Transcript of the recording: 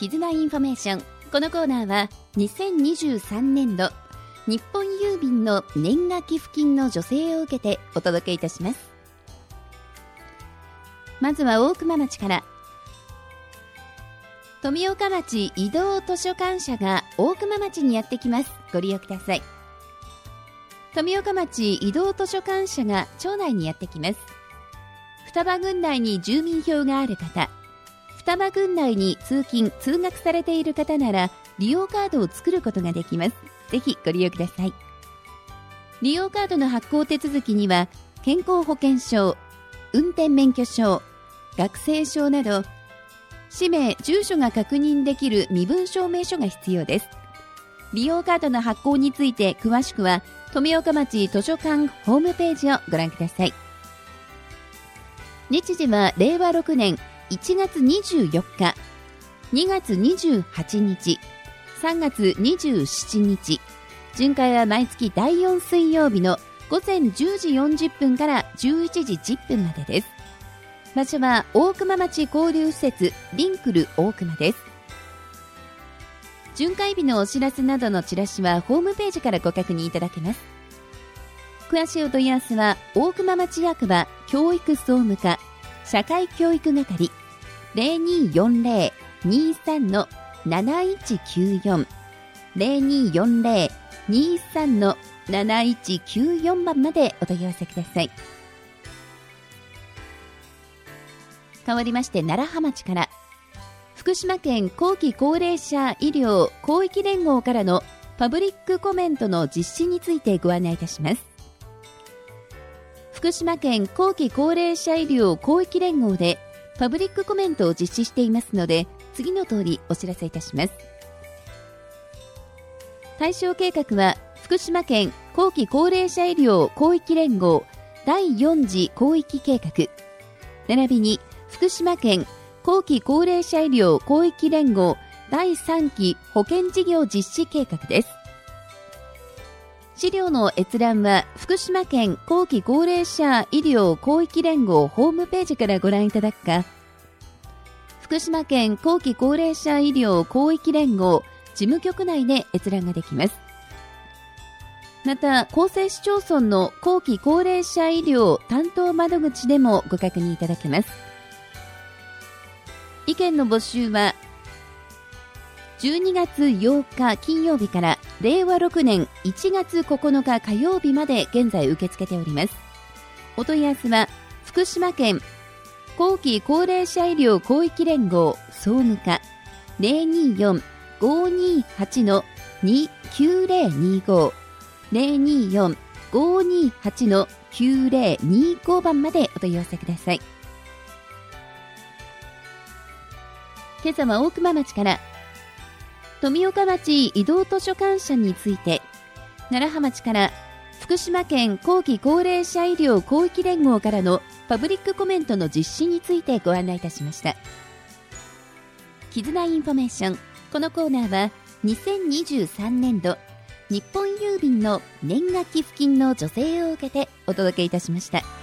絆インフォメーション。このコーナーは2023年度日本郵便の年賀寄付金の助成を受けてお届けいたします。まずは大熊町から。富岡町移動図書館車が大熊町にやってきます。ご利用ください。富岡町移動図書館車が町内にやってきます。双葉郡内に住民票がある方、双葉郡内に通勤・通学されている方なら利用カードを作ることができます。ぜひご利用ください。利用カードの発行手続きには健康保険証、運転免許証、学生証など氏名・住所が確認できる身分証明書が必要です。利用カードの発行について詳しくは富岡町図書館ホームページをご覧ください。日時は令和6年1月24日、2月28日、3月27日。巡回は毎月第4水曜日の午前10時40分から11時10分までです。場所は大熊町交流施設リンクル大熊です。巡回日のお知らせなどのチラシはホームページからご確認いただけます。詳しいお問い合わせは大熊町役場教育総務課社会教育係 0240-23-7194 0240-23-7194 番までお問い合わせください。変わりまして楢葉町から。福島県後期高齢者医療広域連合からのパブリックコメントの実施についてご案内いたします。福島県後期高齢者医療広域連合でパブリックコメントを実施していますので、次の通りお知らせいたします。対象計画は福島県後期高齢者医療広域連合第4次広域計画並びに福島県後期高齢者医療広域連合第3期保険事業実施計画です。資料の閲覧は福島県後期高齢者医療広域連合ホームページからご覧いただくか、福島県後期高齢者医療広域連合事務局内で閲覧ができます。また、厚生市町村の後期高齢者医療担当窓口でもご確認いただけます。意見の募集は12月8日金曜日から令和6年1月9日火曜日まで現在受け付けております。お問い合わせは福島県後期高齢者医療広域連合総務課 024-528-9025 024-528-9025 番までお問い合わせください。今朝は大熊町から。富岡町移動図書館車について、楢葉町から福島県後期高齢者医療広域連合からのパブリックコメントの実施についてご案内いたしました。絆インフォメーション。このコーナーは2023年度日本郵便の年賀寄付金の助成を受けてお届けいたしました。